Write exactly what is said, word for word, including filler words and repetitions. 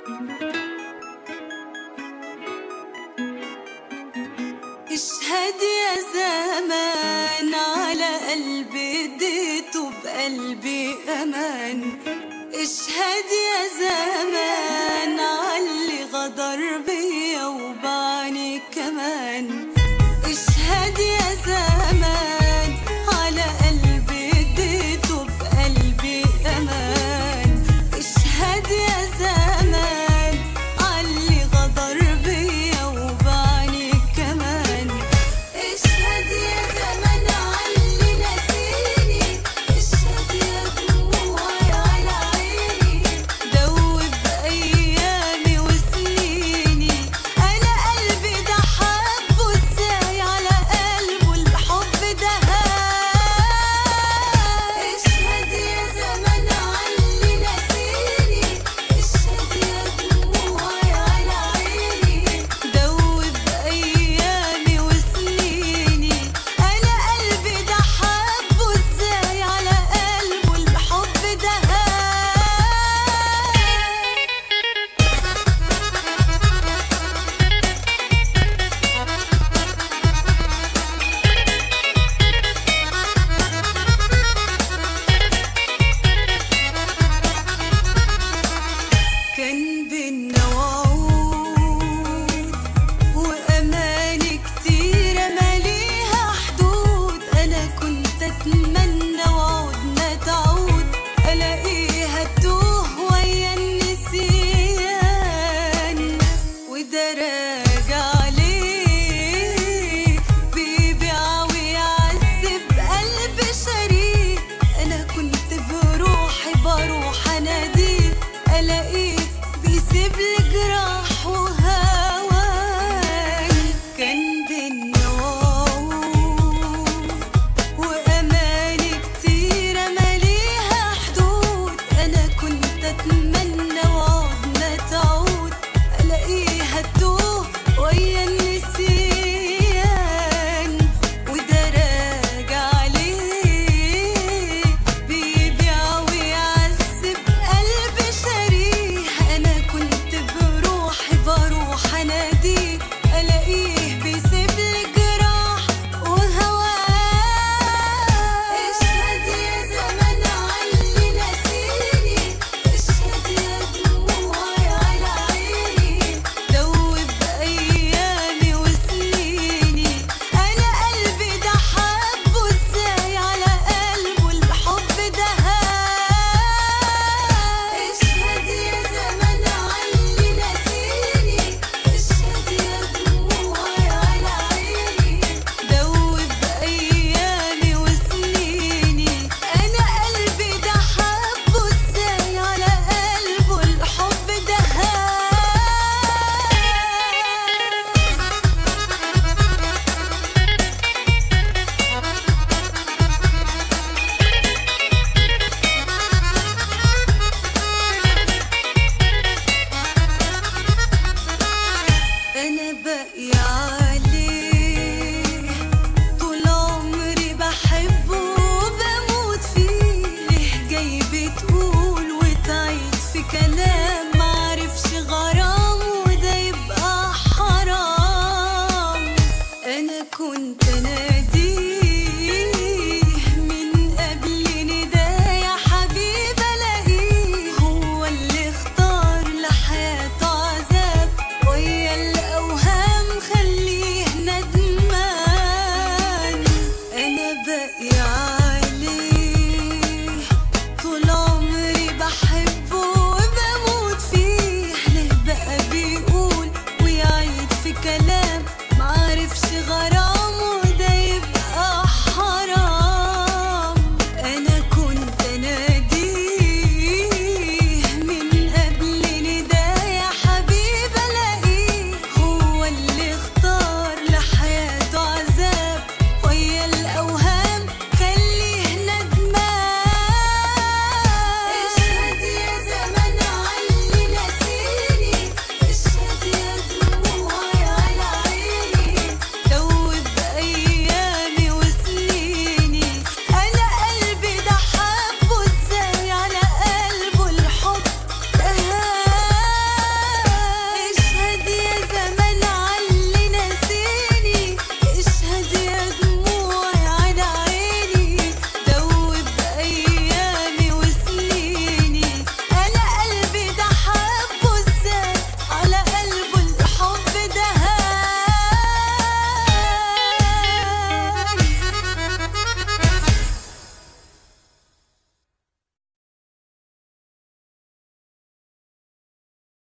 اشهد يا زمان على قلبي اديته بقلبي امان. اشهد يا زمان عاللي غدر بيا وبعني كمان. اشهد يا زمان على قلبي اديته بقلبي امان. اشهد يا زمان عاللي غدر بيا وبعني كمان. اشهد يا زمان عاللي نسيني. اشهد يا دموعي على عيني دوب ايامي وسنيني. انا قلبي ده حبه ازاي على قلبه الحب ده هان. اشهد يا زمان عاللي نسيني. اشهد يا دموعي على عيني دوب ايامي وسنيني. انا قلبي ده حبه ازاي على قلبه الحب ده هان. كان بينا وعود وأماني كتيرة ماليها حدود. أنا كنت أتمنى وعودنا تعود ألاقيها تتوه ويا النسيان. وده راجع ليه بيبيع ويعذب قلب شريك. أنا كنت بروحي بروح أناديه ألاقيه بيسيب لي جراح وهوان. كان بينا وعود وأماني كتيرة ماليها حدود. أنا كنت أتمنى وعودنا تعود ألاقيها تتوه ويا النسيان. وده راجع ليه بيبيع ويعذب قلب شريح. أنا كنت بروحي بروح أناديه ألاقيه بيسيب لي جراح وهوان. اشهد يا زمان عاللي نسيني. اشهد يا دموعي على عيني دوب أيامي وسنيني. أنا قلبي ده حبه ازاي على قلبه الحب ده هان. اشهد يا زمان عاللي نسيني. اشهد يا دموعي على عيني دوب أيامي وسنيني. أنا قلبي ده حبه ازاي على قلبه الحب ده هان. أنا باقية عليه طول عمري بحبه وبموت فيه. ليه جاي بتقول وتعيد في كلامي